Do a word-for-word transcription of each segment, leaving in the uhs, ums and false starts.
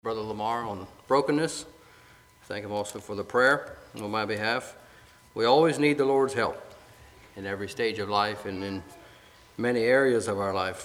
Brother Lamar on brokenness. Thank him also for the prayer on my behalf. We always need the Lord's help in every stage of life and in many areas of our life.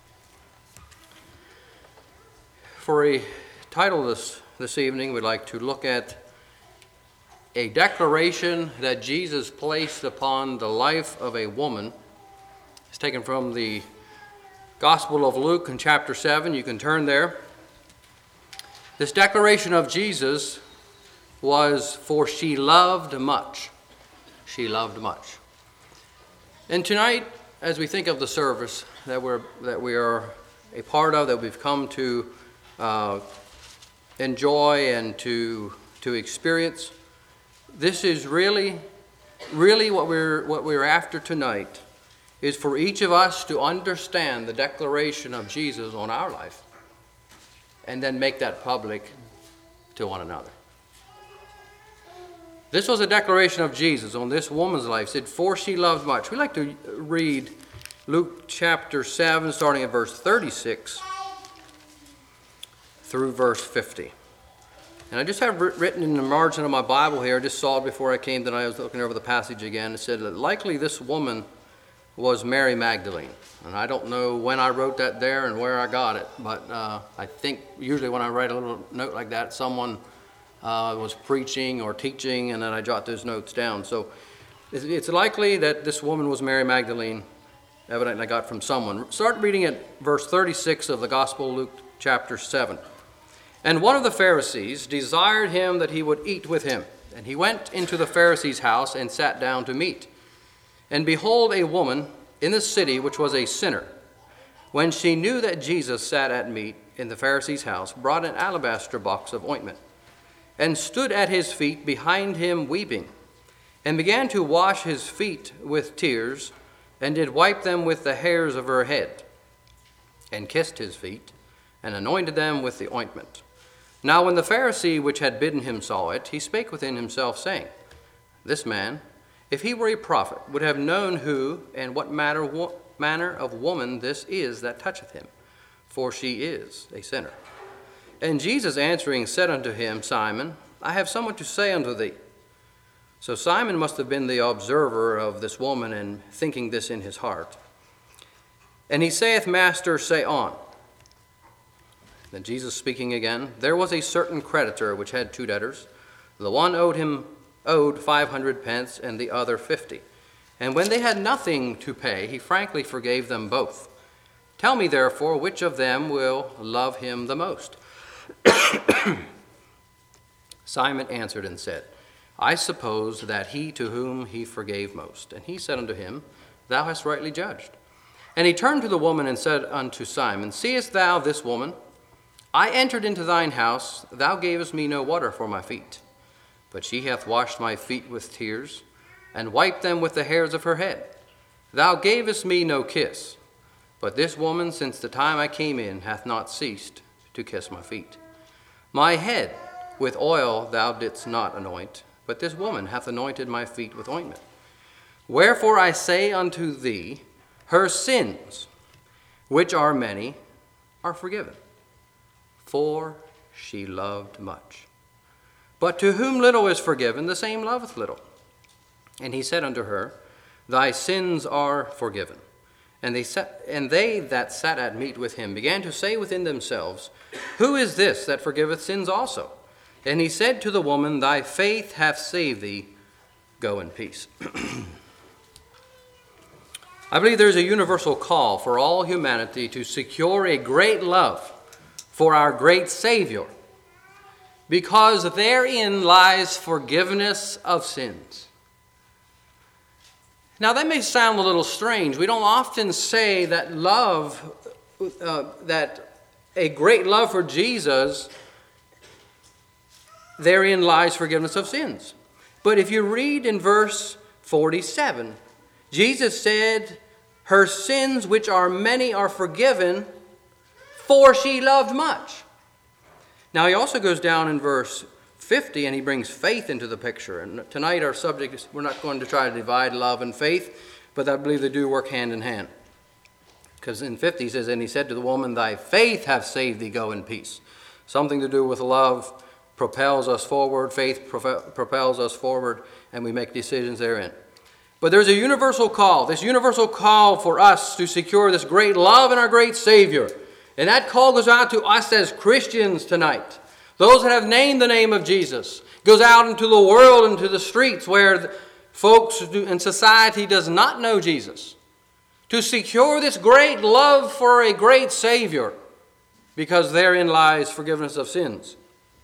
For a title this, this evening, we'd like to look at a declaration that Jesus placed upon the life of a woman. It's taken from the Gospel of Luke in chapter seven. You can turn there. This declaration of Jesus was, "For she loved much." She loved much. And tonight, as we think of the service that we're that we are a part of, that we've come to uh, enjoy and to to experience, this is really, really what we're what we're after tonight, is for each of us to understand the declaration of Jesus on our life, and then make that public to one another. This was a declaration of Jesus on this woman's life. It said, "For she loved much." We like to read Luke chapter seven, starting at verse thirty-six through verse fifty. And I just have written in the margin of my Bible here, I just saw it before I came tonight, I was looking over the passage again. It said that likely this woman was Mary Magdalene. And I don't know when I wrote that there and where I got it, but uh, I think usually when I write a little note like that, someone uh, was preaching or teaching, and then I jot those notes down. So it's, it's likely that this woman was Mary Magdalene, evidently I got from someone. Start reading at verse thirty-six of the Gospel of Luke chapter seven. "And one of the Pharisees desired him that he would eat with him. And he went into the Pharisee's house and sat down to meat. And behold, a woman in the city which was a sinner, when she knew that Jesus sat at meat in the Pharisee's house, brought an alabaster box of ointment, and stood at his feet behind him weeping, and began to wash his feet with tears, and did wipe them with the hairs of her head, and kissed his feet, and anointed them with the ointment. Now when the Pharisee which had bidden him saw it, he spake within himself, saying, This man, if he were a prophet, would have known who and what manner, wo- manner of woman this is that toucheth him, for she is a sinner. And Jesus answering said unto him, Simon, I have somewhat to say unto thee. So Simon must have been the observer of this woman and thinking this in his heart. And he saith, Master, say on. Then Jesus speaking again, There was a certain creditor which had two debtors. The one owed him owed five hundred pence, and the other fifty. And when they had nothing to pay, he frankly forgave them both. Tell me, therefore, which of them will love him the most? Simon answered and said, I suppose that he to whom he forgave most. And he said unto him, Thou hast rightly judged. And he turned to the woman and said unto Simon, Seest thou this woman? I entered into thine house, thou gavest me no water for my feet. But she hath washed my feet with tears, and wiped them with the hairs of her head. Thou gavest me no kiss, but this woman, since the time I came in, hath not ceased to kiss my feet. My head with oil thou didst not anoint, but this woman hath anointed my feet with ointment. Wherefore I say unto thee, her sins, which are many, are forgiven, for she loved much. But to whom little is forgiven, the same loveth little. And he said unto her, Thy sins are forgiven. And they, sat, and they that sat at meat with him began to say within themselves, Who is this that forgiveth sins also? And he said to the woman, Thy faith hath saved thee. Go in peace. I believe there is a universal call for all humanity to secure a great love for our great Savior, because therein lies forgiveness of sins. Now that may sound a little strange. We don't often say that love, uh, that a great love for Jesus, therein lies forgiveness of sins. But if you read in verse forty-seven, Jesus said, Her sins, which are many, are forgiven, for she loved much. Now he also goes down in verse fifty and he brings faith into the picture. And tonight our subject is, we're not going to try to divide love and faith, but I believe they do work hand in hand. Because in fifty he says, And he said to the woman, Thy faith hath saved thee, go in peace. Something to do with love propels us forward, faith propels us forward, and we make decisions therein. But there's a universal call, this universal call for us to secure this great love in our great Savior. And that call goes out to us as Christians tonight. Those that have named the name of Jesus. Goes out into the world, into the streets where folks in society does not know Jesus. To secure this great love for a great Savior. Because therein lies forgiveness of sins.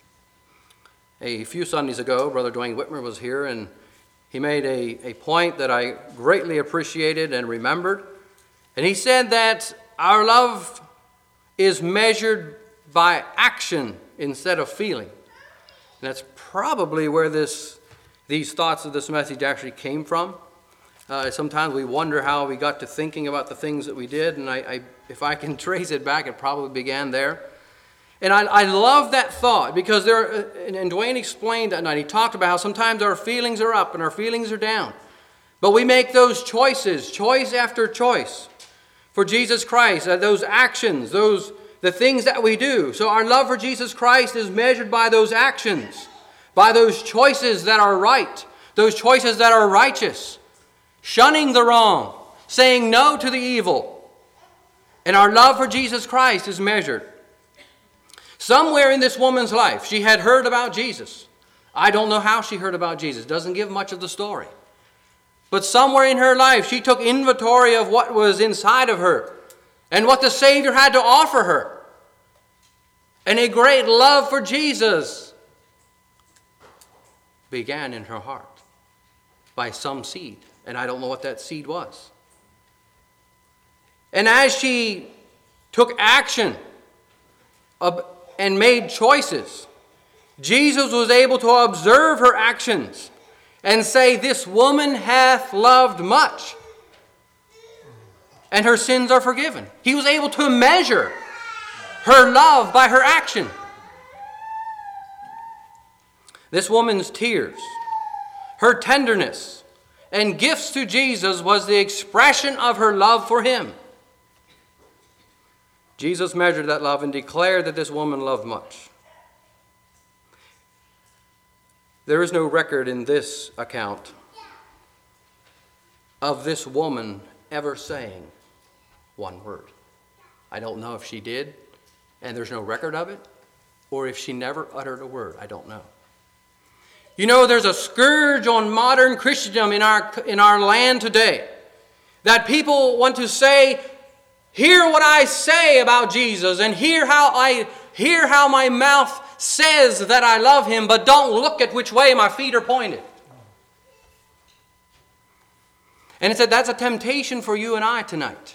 A few Sundays ago, Brother Dwayne Whitmer was here, and he made a, a point that I greatly appreciated and remembered. And he said that our love is measured by action instead of feeling. And that's probably where this, these thoughts of this message actually came from. Uh, sometimes we wonder how we got to thinking about the things that we did, and I, I, if I can trace it back, it probably began there. And I, I love that thought because there, and, and Dwayne explained that night. He talked about how sometimes our feelings are up and our feelings are down. But we make those choices, choice after choice, for Jesus Christ, uh, those actions, those the things that we do. So our love for Jesus Christ is measured by those actions, by those choices that are right, those choices that are righteous, shunning the wrong, saying no to the evil. And our love for Jesus Christ is measured. Somewhere in this woman's life, she had heard about Jesus. I don't know how she heard about Jesus. Doesn't give much of the story. But somewhere in her life, she took inventory of what was inside of her and what the Savior had to offer her. And a great love for Jesus began in her heart by some seed. And I don't know what that seed was. And as she took action and made choices, Jesus was able to observe her actions and say, "This woman hath loved much, and her sins are forgiven." He was able to measure her love by her action. This woman's tears, her tenderness, and gifts to Jesus was the expression of her love for him. Jesus measured that love and declared that this woman loved much. There is no record in this account of this woman ever saying one word. I don't know if she did, and there's no record of it, or if she never uttered a word. I don't know. You know, there's a scourge on modern Christendom in our, in our land today, that people want to say, hear what I say about Jesus, and hear how I hear how my mouth says that I love him, but don't look at which way my feet are pointed. And it said that's a temptation for you and I tonight.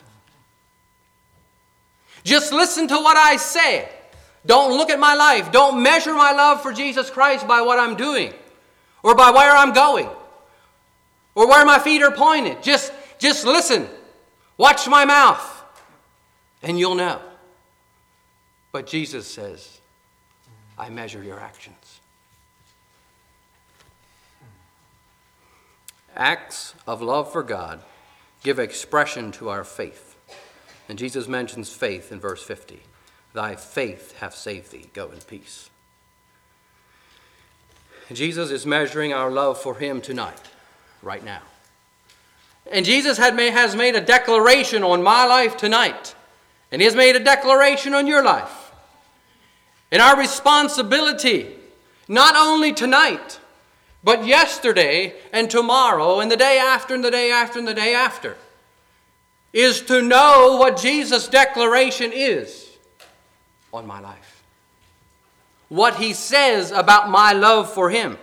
Just listen to what I say. Don't look at my life. Don't measure my love for Jesus Christ by what I'm doing, or by where I'm going, or where my feet are pointed. Just, just listen. Watch my mouth. And you'll know. But Jesus says, I measure your actions. Acts of love for God give expression to our faith. And Jesus mentions faith in verse fifty. Thy faith hath saved thee. Go in peace. Jesus is measuring our love for him tonight, right now. And Jesus had made, has made a declaration on my life tonight. And he has made a declaration on your life. And our responsibility, not only tonight, but yesterday and tomorrow and the day after and the day after and the day after, is to know what Jesus' declaration is on my life. What he says about my love for him.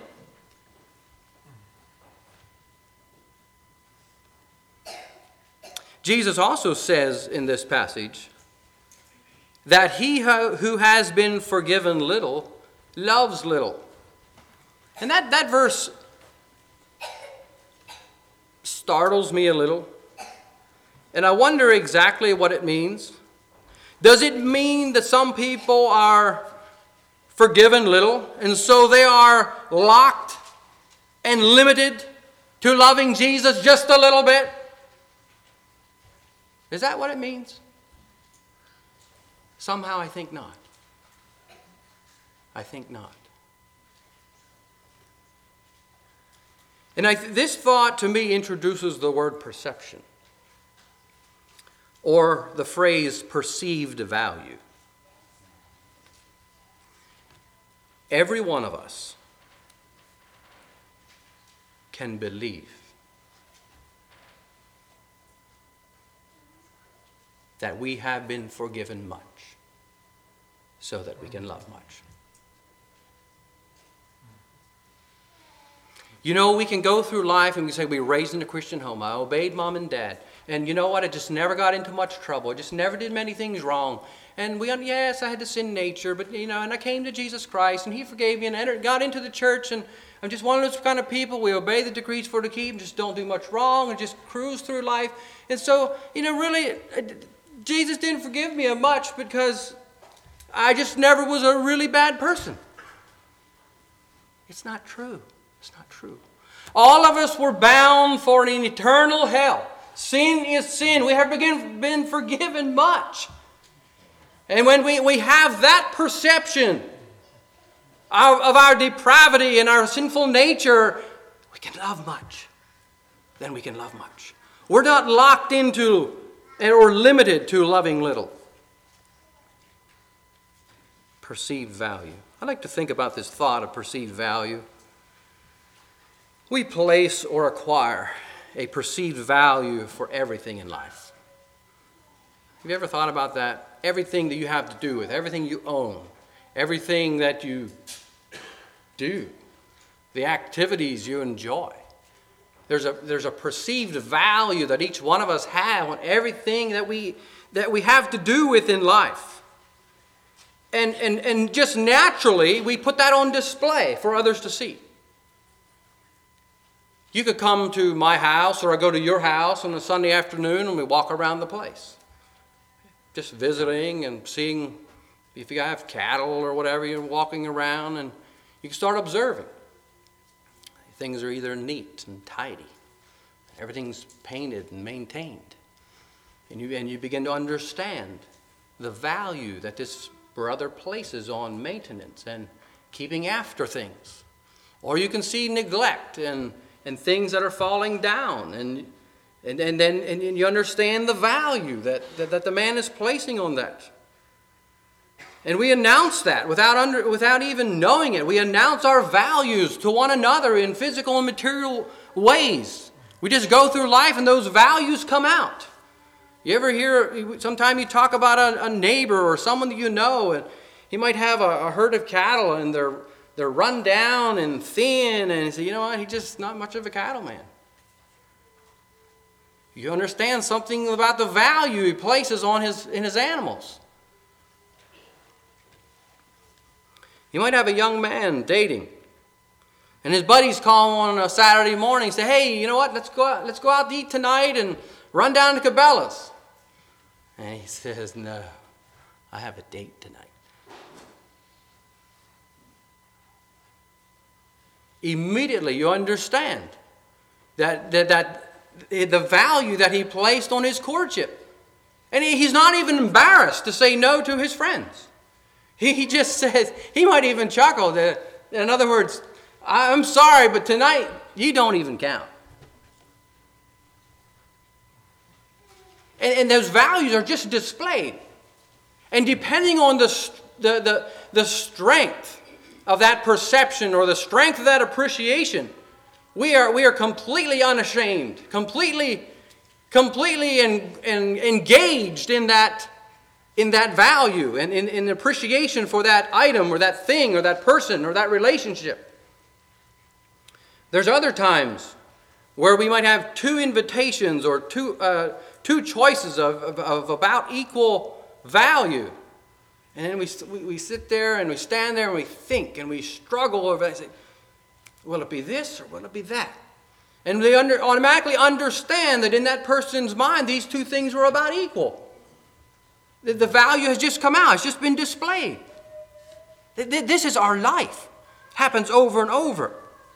Jesus also says in this passage that he who has been forgiven little loves little. And that, that verse startles me a little. And I wonder exactly what it means. Does it mean that some people are forgiven little, and so they are locked and limited to loving Jesus just a little bit? Is that what it means? Somehow I think not. I think not. And I, this thought to me introduces the word perception, or the phrase perceived value. Every one of us can believe that we have been forgiven much so that we can love much. You know, we can go through life and we say, we were raised in a Christian home. I obeyed mom and dad. And you know what? I just never got into much trouble. I just never did many things wrong. And we, yes, I had the sin nature, but, you know, and I came to Jesus Christ and he forgave me and entered, got into the church. And I'm just one of those kind of people. We obey the decrees for to keep and just don't do much wrong and just cruise through life. And so, you know, really, Jesus didn't forgive me much because I just never was a really bad person. It's not true. It's not true. All of us were bound for an eternal hell. Sin is sin. We have been, been forgiven much. And when we, we have that perception of, of our depravity and our sinful nature, we can love much. Then we can love much. We're not locked into or limited to loving little. Perceived value. I like to think about this thought of perceived value. We place or acquire a perceived value for everything in life. Have you ever thought about that? Everything that you have to do with, everything you own, everything that you do, the activities you enjoy. There's a, there's a perceived value that each one of us have on everything that we, that we have to do with in life. And, and, and just naturally, we put that on display for others to see. You could come to my house or I go to your house on a Sunday afternoon and we walk around the place. Just visiting and seeing if you have cattle or whatever, you're walking around and you can start observing. Things are either neat and tidy. Everything's painted and maintained. And you, and you begin to understand the value that this brother places on maintenance and keeping after things. Or you can see neglect and and things that are falling down, and and and then and you understand the value that, that, that the man is placing on that. And we announce that without under without even knowing it. We announce our values to one another in physical and material ways. We just go through life and those values come out. You ever hear, sometime you talk about a, a neighbor or someone that you know, and he might have a, a herd of cattle and they're They're run down and thin, and you say, you know what, he's just not much of a cattleman. You understand something about the value he places on his in his animals. You might have a young man dating, and his buddies call him on a Saturday morning and say, hey, you know what, let's go out, let's go out to eat tonight and run down to Cabela's. And he says, no, I have a date tonight. Immediately you understand that, that, that the value that he placed on his courtship. And he, he's not even embarrassed to say no to his friends. He, he just says, he might even chuckle. That, in other words, I'm sorry, but tonight you don't even count. And, and those values are just displayed. And depending on the, the, the, the strength of that perception or the strength of that appreciation, we are we are completely unashamed, completely, completely en, en, engaged in that in that value and in, in appreciation for that item or that thing or that person or that relationship. There's other times where we might have two invitations or two uh, two choices of, of, of about equal value. And then we, we we sit there and we stand there and we think and we struggle over it and say, will it be this or will it be that? And they under, automatically understand that in that person's mind, these two things are about equal. The, the value has just come out. It's just been displayed. This is our life. It happens over and over.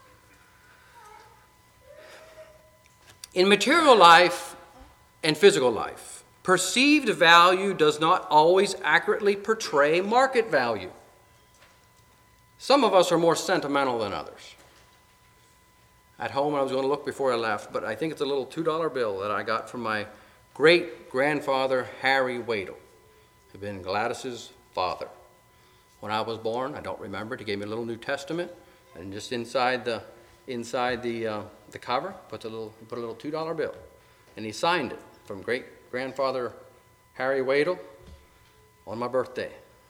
In material life and physical life, perceived value does not always accurately portray market value. Some of us are more sentimental than others. At home, I was going to look before I left, but I think it's a little two dollar bill that I got from my great-grandfather, Harry Wadle, who had been Gladys's father. When I was born, I don't remember it, he gave me a little New Testament, and just inside the inside the uh, the cover, put a little he put a little two dollar bill, and he signed it from great-grandfather Harry Wadle on my birthday.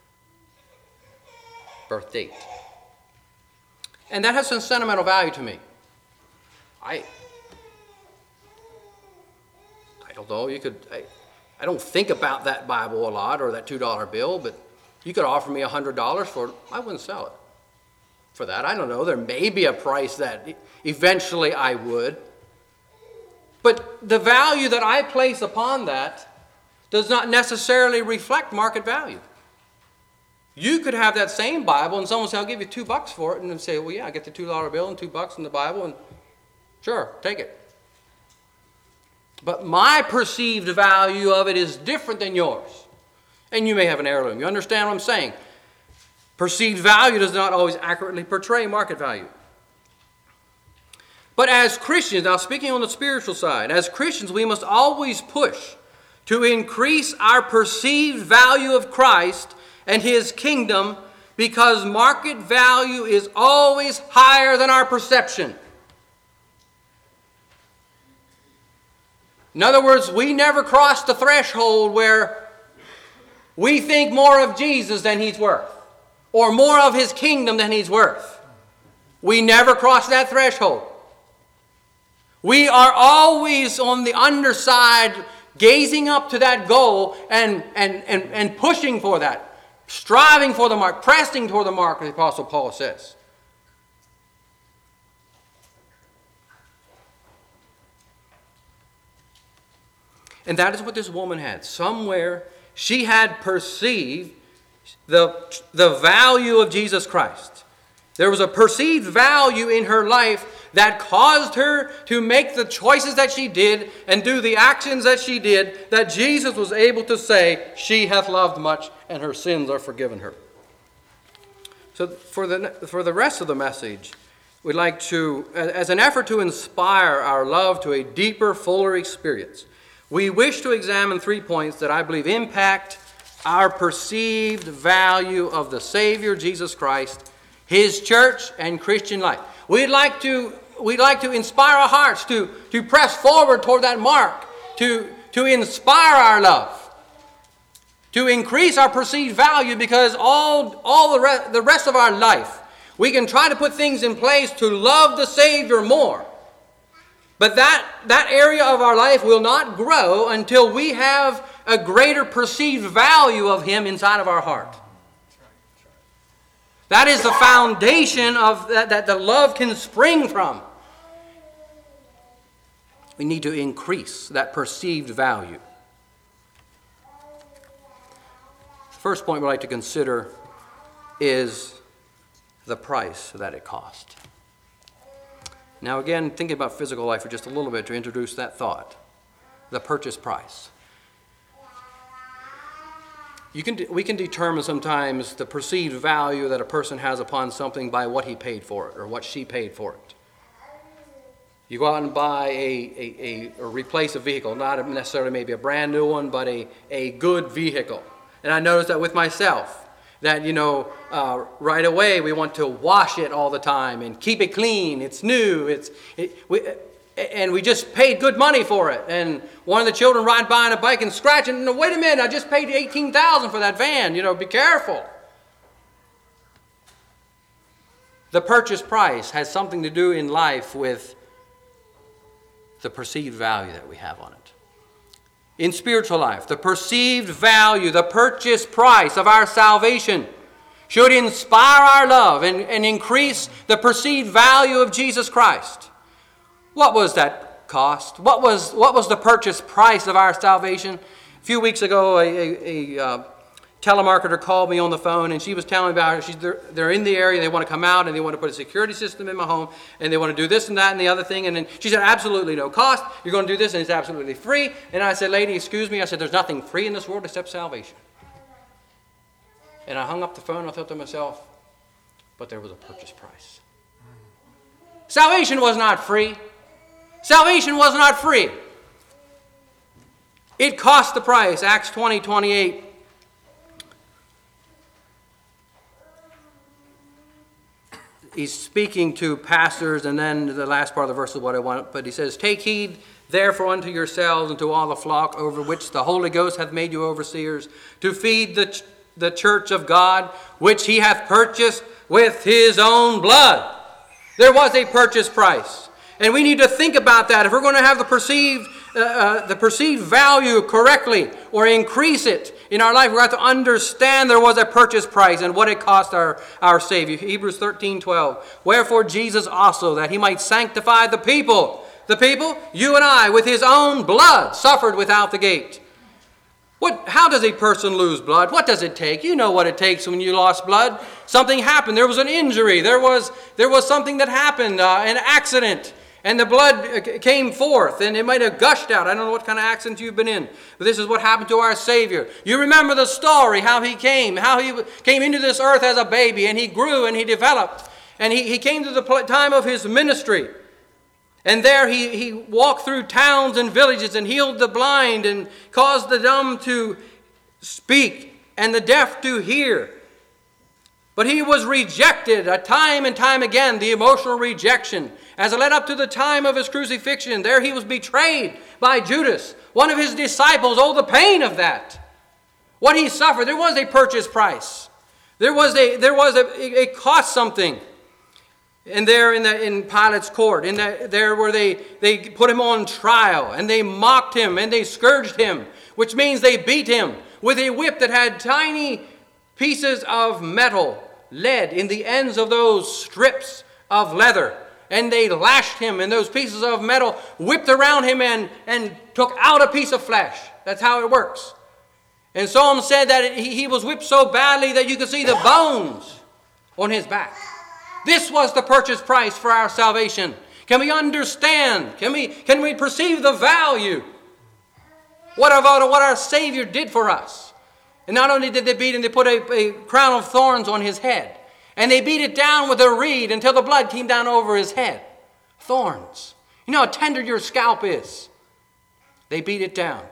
Birth date. And that has some sentimental value to me. I I don't know, you could, I, I don't think about that Bible a lot or that two dollar bill, but you could offer me one hundred dollars for it, I wouldn't sell it for that. I don't know, there may be a price that eventually I would. But the value that I place upon that does not necessarily reflect market value. You could have that same Bible and someone say, I'll give you two bucks for it, and then say, well, yeah, I get the two dollar bill and two bucks in the Bible, and sure, take it. But my perceived value of it is different than yours. And you may have an heirloom. You understand what I'm saying? Perceived value does not always accurately portray market value. But as Christians, now speaking on the spiritual side, as Christians, we must always push to increase our perceived value of Christ and His kingdom, because market value is always higher than our perception. In other words, we never cross the threshold where we think more of Jesus than He's worth, or more of His kingdom than He's worth. We never cross that threshold. We are always on the underside, gazing up to that goal and, and, and, and pushing for that. Striving for the mark, pressing toward the mark, the Apostle Paul says. And that is what this woman had. Somewhere she had perceived the, the value of Jesus Christ. There was a perceived value in her life that caused her to make the choices that she did and do the actions that she did, that Jesus was able to say, she hath loved much and her sins are forgiven her. So for the, for the rest of the message, we'd like to, as an effort to inspire our love to a deeper, fuller experience, we wish to examine three points that I believe impact our perceived value of the Savior, Jesus Christ, His church, and Christian life. We'd like to We'd like to inspire our hearts to, to press forward toward that mark, to, to inspire our love, to increase our perceived value, because all, all the, re- the rest of our life, we can try to put things in place to love the Savior more. But that, that area of our life will not grow until we have a greater perceived value of Him inside of our heart. That is the foundation of that, that the love can spring from. We need to increase that perceived value. The first point we'd like to consider is the price that it cost. Now again, thinking about physical life for just a little bit to introduce that thought. The purchase price. You can, we can determine sometimes the perceived value that a person has upon something by what he paid for it or what she paid for it. You go out and buy a, a, a or replace a vehicle, not necessarily maybe a brand new one, but a, a good vehicle. And I noticed that with myself, that, you know, uh, right away we want to wash it all the time and keep it clean. It's new. It's it, we, And we just paid good money for it. And one of the children ride by on a bike and scratch it. And wait a minute, I just paid eighteen thousand dollars for that van. You know, be careful. The purchase price has something to do in life with the perceived value that we have on it. In spiritual life, the perceived value, the purchase price of our salvation should inspire our love and, and increase the perceived value of Jesus Christ. What was that cost? What was what was the purchase price of our salvation? A few weeks ago, a, a, a uh, telemarketer called me on the phone, and she was telling me about it. She's, they're, they're in the area, they want to come out, and they want to put a security system in my home, and they want to do this and that and the other thing. And then she said, absolutely no cost. You're going to do this, and it's absolutely free. And I said, lady, excuse me. I said, there's nothing free in this world except salvation. And I hung up the phone, and I thought to myself, but there was a purchase price. Salvation was not free. Salvation was not free. It cost the price. Acts twenty, twenty-eight. He's speaking to pastors, and then the last part of the verse is what I want. But he says, "Take heed therefore unto yourselves and to all the flock over which the Holy Ghost hath made you overseers, to feed the, ch- the church of God, which he hath purchased with his own blood." There was a purchase price. And we need to think about that. If we're going to have the perceived, uh, uh, the perceived value correctly or increase it in our life, we have to understand there was a purchase price and what it cost our, our Savior. Hebrews thirteen, twelve. "Wherefore Jesus also, that he might sanctify the people," the people, you and I, "with his own blood, suffered without the gate." What, how does a person lose blood? What does it take? You know what it takes when you lost blood. Something happened. There was an injury. There was, there was something that happened, uh, an accident. And the blood came forth, and it might have gushed out. I don't know what kind of accident you've been in, but this is what happened to our Savior. You remember the story, how he came, how he came into this earth as a baby, and he grew and he developed. And he, he came to the time of his ministry. And there he, he walked through towns and villages and healed the blind and caused the dumb to speak and the deaf to hear. But he was rejected a time and time again, the emotional rejection. As it led up to the time of his crucifixion, there he was betrayed by Judas, one of his disciples. Oh, the pain of that. What he suffered. There was a purchase price. There was a, there was a, it cost something. And there in the in Pilate's court, in the, there where they, they put him on trial, and they mocked him, and they scourged him, which means they beat him with a whip that had tiny pieces of metal, lead, in the ends of those strips of leather. And they lashed him, and those pieces of metal whipped around him and, and took out a piece of flesh. That's how it works. And Psalm said that it, he, he was whipped so badly that you could see the bones on his back. This was the purchase price for our salvation. Can we understand? Can we, can we perceive the value? What about what our Savior did for us? And not only did they beat him, they put a, a crown of thorns on his head. And they beat it down with a reed until the blood came down over his head. Thorns. You know how tender your scalp is. They beat it down.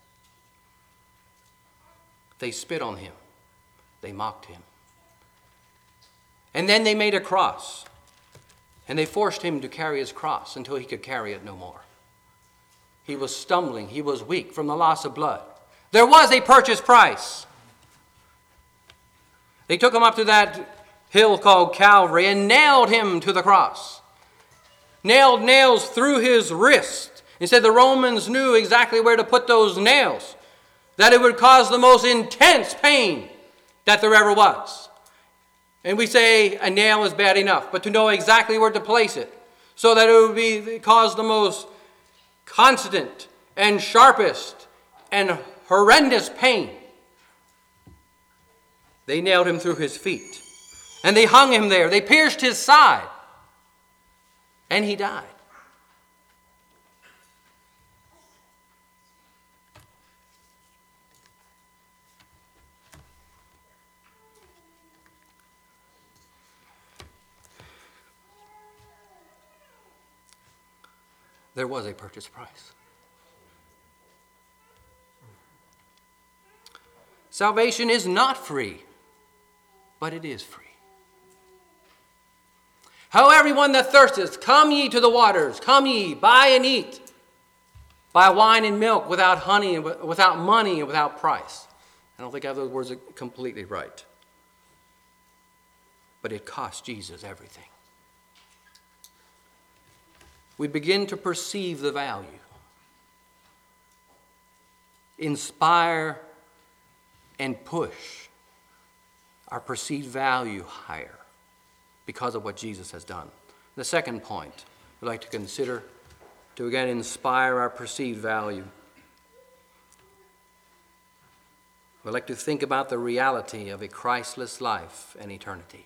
They spit on him. They mocked him. And then they made a cross. And they forced him to carry his cross until he could carry it no more. He was stumbling. He was weak from the loss of blood. There was a purchase price. They took him up to that hill called Calvary and nailed him to the cross. Nailed nails through his wrist. He said the Romans knew exactly where to put those nails, that it would cause the most intense pain that there ever was. And we say a nail is bad enough, but to know exactly where to place it so that it would be cause the most constant and sharpest and horrendous pain. They nailed him through his feet. And they hung him there. They pierced his side. And he died. There was a purchase price. Salvation is not free, but it is free. Ho, everyone that thirsteth, come ye to the waters. Come ye, buy and eat. Buy wine and milk without honey, and without money, and without price. I don't think I have those words completely right. But it cost Jesus everything. We begin to perceive the value. Inspire and push our perceived value higher because of what Jesus has done. The second point we'd like to consider to again inspire our perceived value. We'd like to think about the reality of a Christless life and eternity.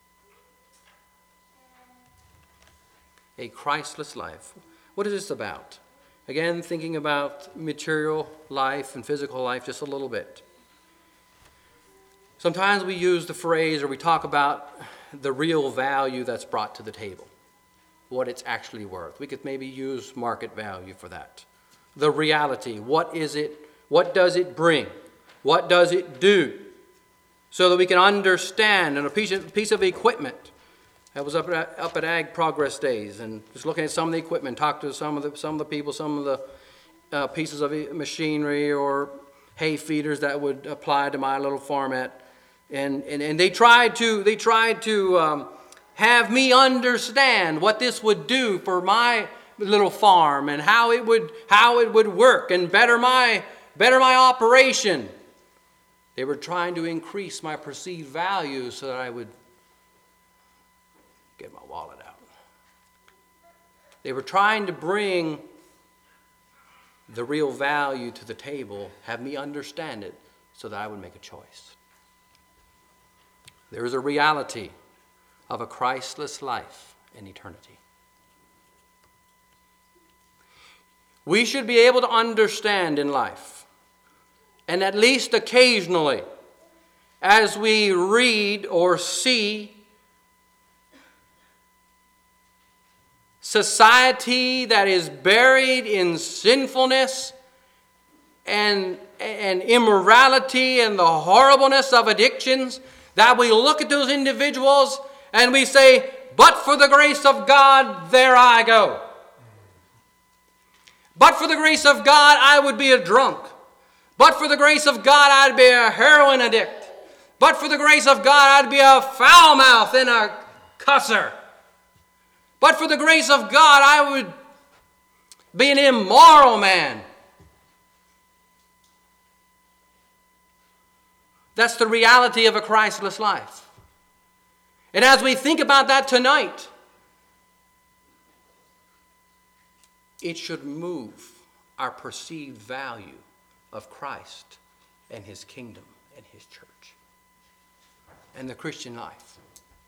A Christless life. What is this about? Again, thinking about material life and physical life just a little bit. Sometimes we use the phrase or we talk about the real value that's brought to the table, what it's actually worth. We could maybe use market value for that. The reality, what is it, what does it bring? What does it do? So that we can understand, and a piece of, piece of equipment. I was up at, up at Ag Progress Days and just looking at some of the equipment, talked to some of the, some of the people, some of the uh, pieces of machinery or hay feeders that would apply to my little farmette. And, and, and they tried to, they tried to um, have me understand what this would do for my little farm and how it would, how it would work and better my, better my operation. They were trying to increase my perceived value so that I would get my wallet out. They were trying to bring the real value to the table, have me understand it so that I would make a choice. There is a reality of a Christless life in eternity. We should be able to understand in life, and at least occasionally, as we read or see society that is buried in sinfulness and, and immorality and the horribleness of addictions, that we look at those individuals and we say, but for the grace of God, there I go. But for the grace of God, I would be a drunk. But for the grace of God, I'd be a heroin addict. But for the grace of God, I'd be a foul mouth and a cusser. But for the grace of God, I would be an immoral man. That's the reality of a Christless life. And as we think about that tonight, it should move our perceived value of Christ and His kingdom and His church and the Christian life.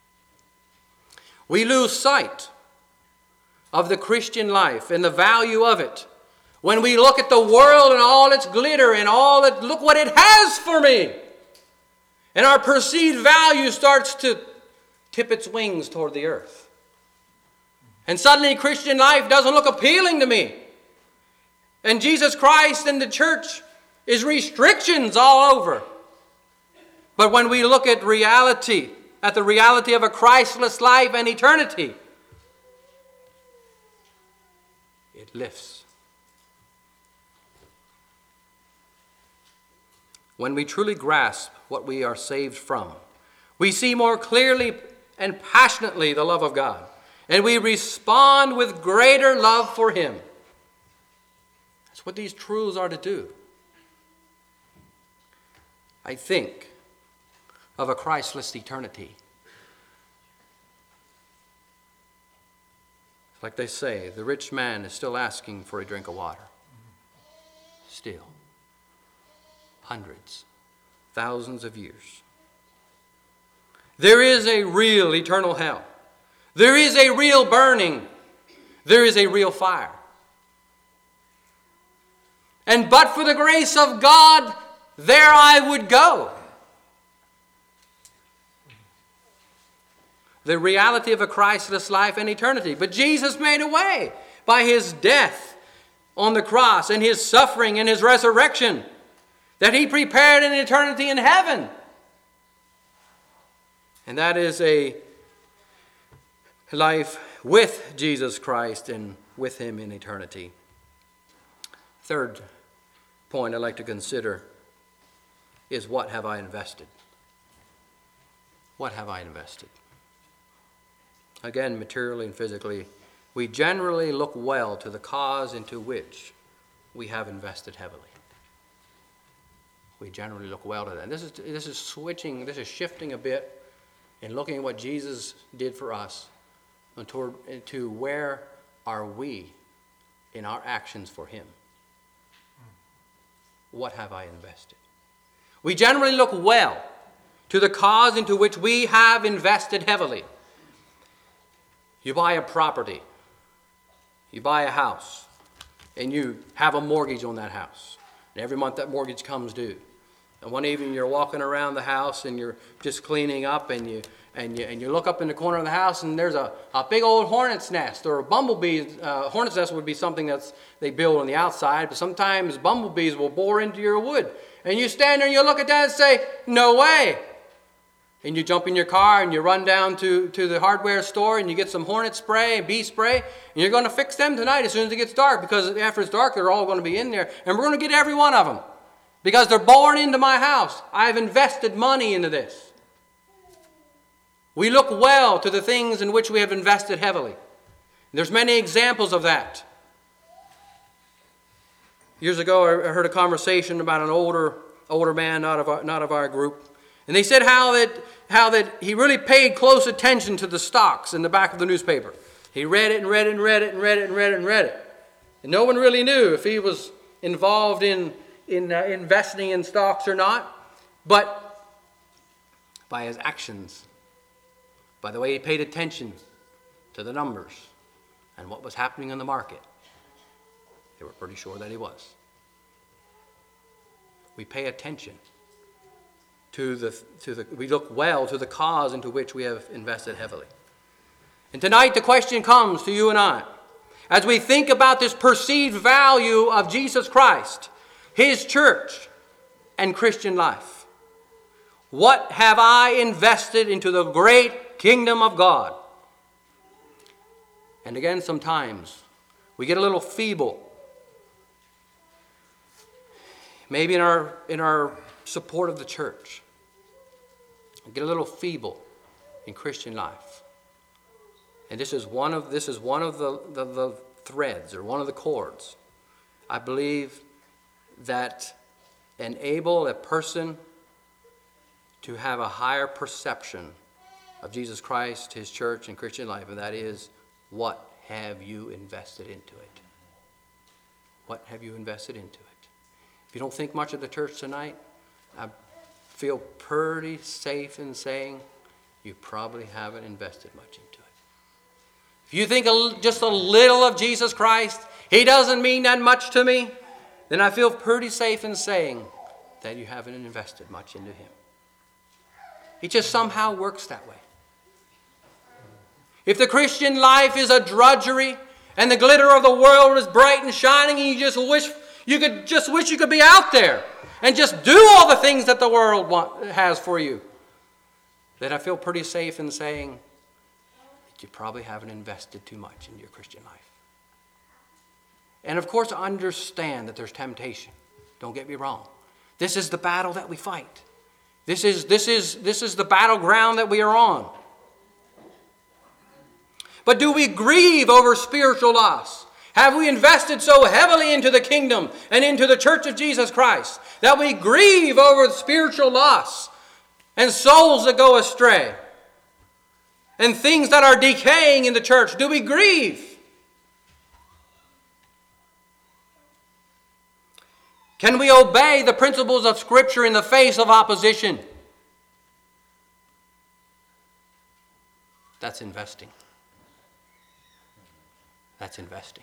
We lose sight of the Christian life and the value of it when we look at the world and all its glitter and all that, look what it has for me. And our perceived value starts to tip its wings toward the earth. And suddenly Christian life doesn't look appealing to me. And Jesus Christ and the church is restrictions all over. But when we look at reality, at the reality of a Christless life and eternity, it lifts. When we truly grasp what we are saved from, we see more clearly and passionately the love of God, and we respond with greater love for Him. That's what these truths are to do. I think of a Christless eternity. Like they say, the rich man is still asking for a drink of water. Still. Hundreds, thousands of years. There is a real eternal hell. There is a real burning. There is a real fire. And but for the grace of God, there I would go. The reality of a Christless life and eternity. But Jesus made a way by His death on the cross and His suffering and His resurrection, that He prepared an eternity in heaven. And that is a life with Jesus Christ and with Him in eternity. Third point I'd like to consider is, what have I invested? What have I invested? Again, materially and physically, we generally look well to the cause into which we have invested heavily. We generally look well to that. And this is this is switching, this is shifting a bit and looking at what Jesus did for us and toward, to where are we in our actions for Him. What have I invested? We generally look well to the cause into which we have invested heavily. You buy a property, you buy a house, and you have a mortgage on that house. And every month that mortgage comes due. And one evening you're walking around the house and you're just cleaning up, and you and you and you look up in the corner of the house and there's a, a big old hornet's nest or a bumblebee. Uh, hornet's nest would be something that's they build on the outside, but sometimes bumblebees will bore into your wood. And you stand there and you look at that and say, no way. And you jump in your car and you run down to, to the hardware store and you get some hornet spray and bee spray, and you're going to fix them tonight as soon as it gets dark, because after it's dark they're all going to be in there, and we're going to get every one of them because they're born into my house. I've invested money into this. We look well to the things in which we have invested heavily. There's many examples of that. Years ago I heard a conversation about an older older man, not of our, not of our group. And they said how that how that he really paid close attention to the stocks in the back of the newspaper. He read it and read it and read it and read it and read it and read it. And no one really knew if he was involved in, in uh, investing in stocks or not. But by his actions, by the way he paid attention to the numbers and what was happening in the market, they were pretty sure that he was. We pay attention to the, to the, we look well to the cause into which we have invested heavily. And tonight the question comes to you and I, as we think about this perceived value of Jesus Christ, His church, and Christian life. What have I invested into the great kingdom of God? And again, sometimes we get a little feeble. Maybe in our in our support of the church. We get a little feeble in Christian life. And this is one of this is one of the, the, the threads, or one of the cords, I believe, that enable a person to have a higher perception of Jesus Christ, His church, and Christian life, and that is, what have you invested into it? What have you invested into it? If you don't think much of the church tonight, I feel pretty safe in saying you probably haven't invested much into it. If you think a, just a little of Jesus Christ, He doesn't mean that much to me, then I feel pretty safe in saying that you haven't invested much into Him. It just somehow works that way. If the Christian life is a drudgery and the glitter of the world is bright and shining, and you just wish you could just wish you could be out there and just do all the things that the world want, has for you, then I feel pretty safe in saying that you probably haven't invested too much in your Christian life. And of course, understand that there's temptation. Don't get me wrong. This is the battle that we fight. This is, this is, this is the battleground that we are on. But do we grieve over spiritual loss? Have we invested so heavily into the kingdom and into the church of Jesus Christ that we grieve over spiritual loss and souls that go astray and things that are decaying in the church? Do we grieve? Can we obey the principles of Scripture in the face of opposition? That's investing. That's investing.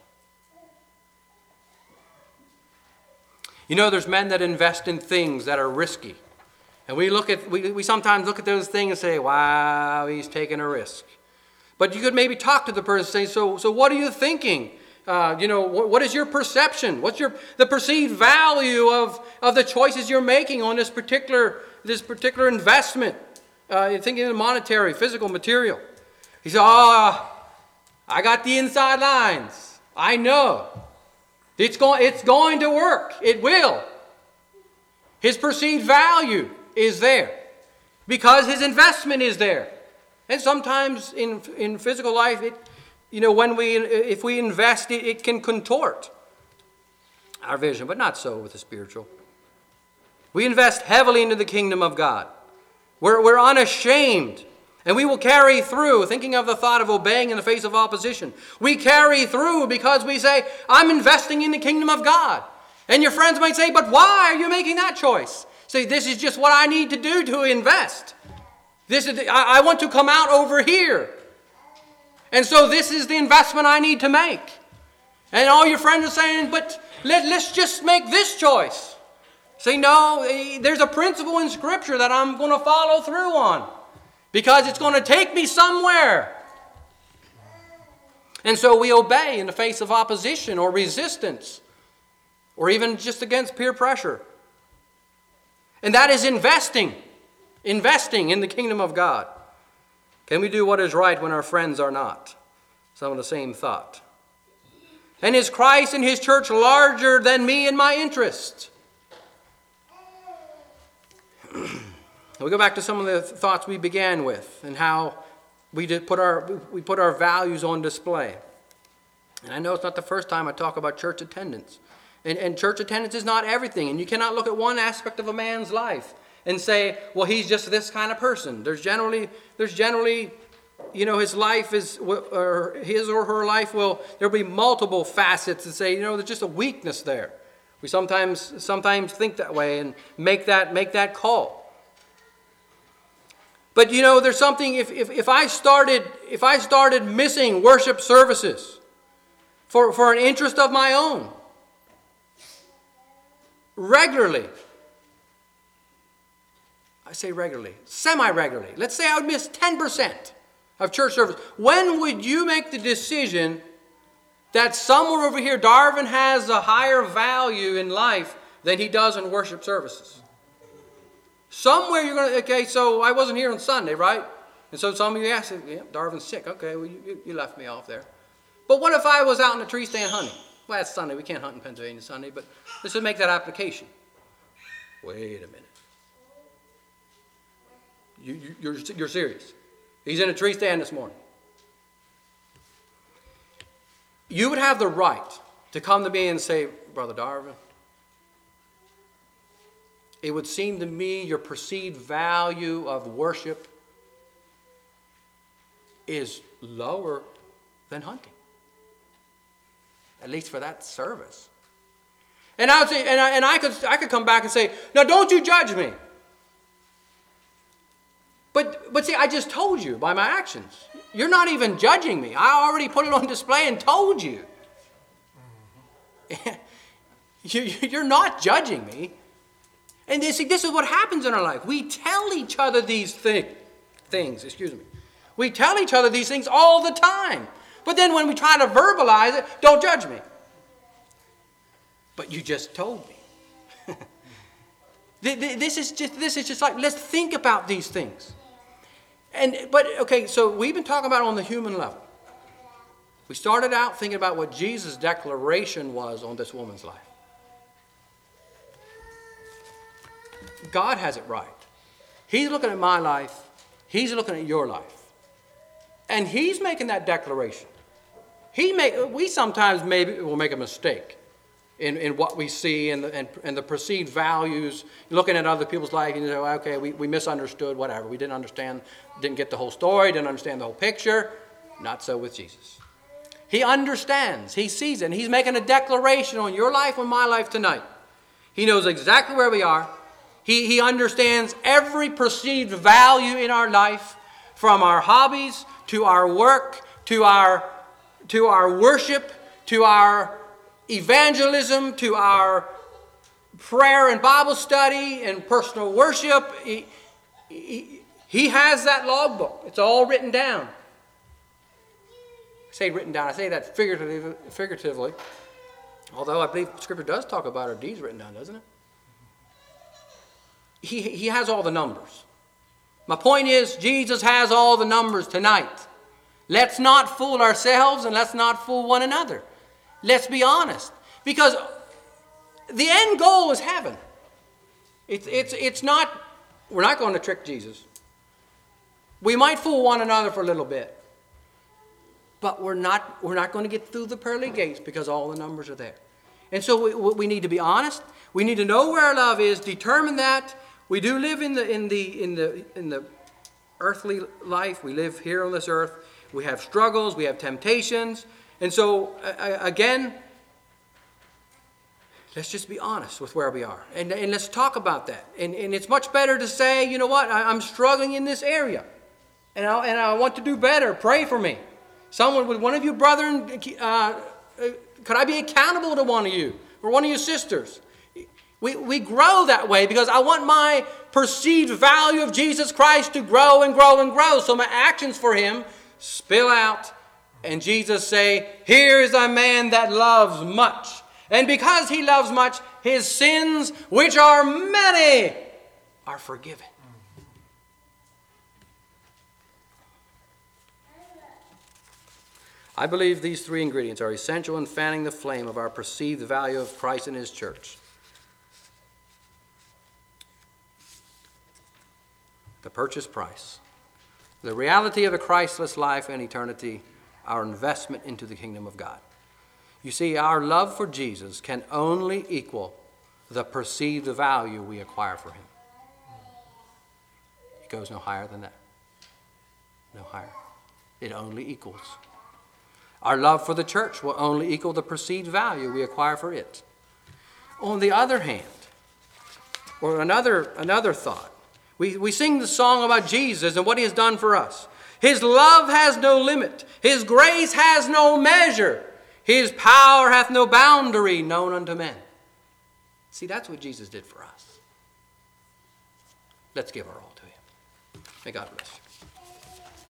You know, there's men that invest in things that are risky. And we look at we, we sometimes look at those things and say, wow, he's taking a risk. But you could maybe talk to the person and say, so, so what are you thinking? Uh, you know, what, what is your perception? What's your the perceived value of, of the choices you're making on this particular this particular investment? Uh, you're thinking of monetary, physical, material. He said, oh, I got the inside lines. I know. It's going, it's going to work. It will. His perceived value is there because his investment is there. And sometimes in in physical life, it, you know, when we if we invest, it, it can contort our vision, but not so with the spiritual. We invest heavily into the kingdom of God. We're we're unashamed. And we will carry through, thinking of the thought of obeying in the face of opposition. We carry through because we say, I'm investing in the kingdom of God. And your friends might say, but why are you making that choice? Say, this is just what I need to do to invest. This is the, I, I want to come out over here. And so this is the investment I need to make. And all your friends are saying, but let, let's just make this choice. Say, no, there's a principle in Scripture that I'm going to follow through on because it's going to take me somewhere. And so we obey in the face of opposition or resistance or even just against peer pressure. And that is investing, investing in the kingdom of God. Can we do what is right when our friends are not? Some of the same thought. And is Christ and his church larger than me and my interests? We go back to some of the thoughts we began with and how we did put our we put our values on display. And I know it's not the first time I talk about church attendance. And, and church attendance is not everything. And you cannot look at one aspect of a man's life and say, well, he's just this kind of person. There's generally, there's generally, you know, his life is, or his or her life will, there'll be multiple facets and say, you know, there's just a weakness there. We sometimes sometimes think that way and make that make that call. But you know, there's something, if, if, if I started if I started missing worship services for, for an interest of my own regularly, I say regularly, semi-regularly, let's say I would miss ten percent of church service, when would you make the decision that somewhere over here Darvin has a higher value in life than he does in worship services? Somewhere you're going to, okay, so I wasn't here on Sunday, right? And so some of you ask, yeah, Darvin's sick. Okay, well, you, you left me off there. But what if I was out in the tree stand hunting? Well, it's Sunday. We can't hunt in Pennsylvania Sunday, but let's just make that application. Wait a minute. You, you, you're, you're serious. He's in a tree stand this morning. You would have the right to come to me and say, Brother Darvin, it would seem to me your perceived value of worship is lower than hunting. At least for that service. And I would say, and I, and I could I could come back and say, now don't you judge me. But but see, I just told you by my actions. You're not even judging me. I already put it on display and told you. you you're not judging me. And this, this is what happens in our life. We tell each other these thing, things. Excuse me. We tell each other these things all the time. But then when we try to verbalize it, don't judge me. But you just told me. This is just this is just like, let's think about these things. And but okay, so we've been talking about it on the human level. We started out thinking about what Jesus' declaration was on this woman's life. God has it right. He's looking at my life. He's looking at your life. And he's making that declaration. He may, we sometimes maybe will make a mistake in, in what we see and the, and, and the perceived values, looking at other people's life, and you know, okay, we, we misunderstood, whatever. We didn't understand, didn't get the whole story, didn't understand the whole picture. Not so with Jesus. He understands. He sees it. And he's making a declaration on your life and my life tonight. He knows exactly where we are. He, he understands every perceived value in our life, from our hobbies to our work, to our, to our worship, to our evangelism, to our prayer and Bible study and personal worship. He, he, he has that logbook. It's all written down. I say written down. I say that figuratively, figuratively. Although I believe Scripture does talk about our deeds written down, doesn't it? He, he has all the numbers. My point is, Jesus has all the numbers tonight. Let's not fool ourselves and let's not fool one another. Let's be honest. Because the end goal is heaven. It's, it's, it's not, we're not going to trick Jesus. We might fool one another for a little bit. But we're not, we're not going to get through the pearly gates because all the numbers are there. And so we, we need to be honest. We need to know where our love is, determine that. We do live in the in the in the in the earthly life. We live here on this earth. We have struggles. We have temptations. And so uh, again, let's just be honest with where we are, and and let's talk about that. And and it's much better to say, you know what, I, I'm struggling in this area, and I and I want to do better. Pray for me. Someone, would one of you brethren, uh, could I be accountable to one of you or one of your sisters? We, we grow that way because I want my perceived value of Jesus Christ to grow and grow and grow. So my actions for him spill out. And Jesus say, here is a man that loves much. And because he loves much, his sins, which are many, are forgiven. I believe these three ingredients are essential in fanning the flame of our perceived value of Christ and his church. The purchase price, the reality of a Christless life and eternity, our investment into the kingdom of God. You see, our love for Jesus can only equal the perceived value we acquire for him. It goes no higher than that. No higher. It only equals. Our love for the church will only equal the perceived value we acquire for it. On the other hand, or another, another thought, we, we sing the song about Jesus and what he has done for us. His love has no limit. His grace has no measure. His power hath no boundary known unto men. See, that's what Jesus did for us. Let's give our all to him. May God bless you.